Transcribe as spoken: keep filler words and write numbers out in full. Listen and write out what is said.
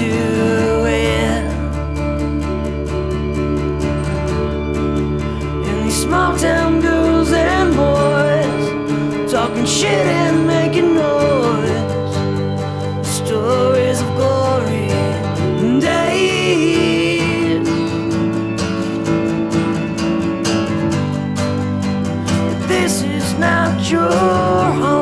do it. And these small town girls and boys talking shit and making noise. Stories of glory and days. This is not your home.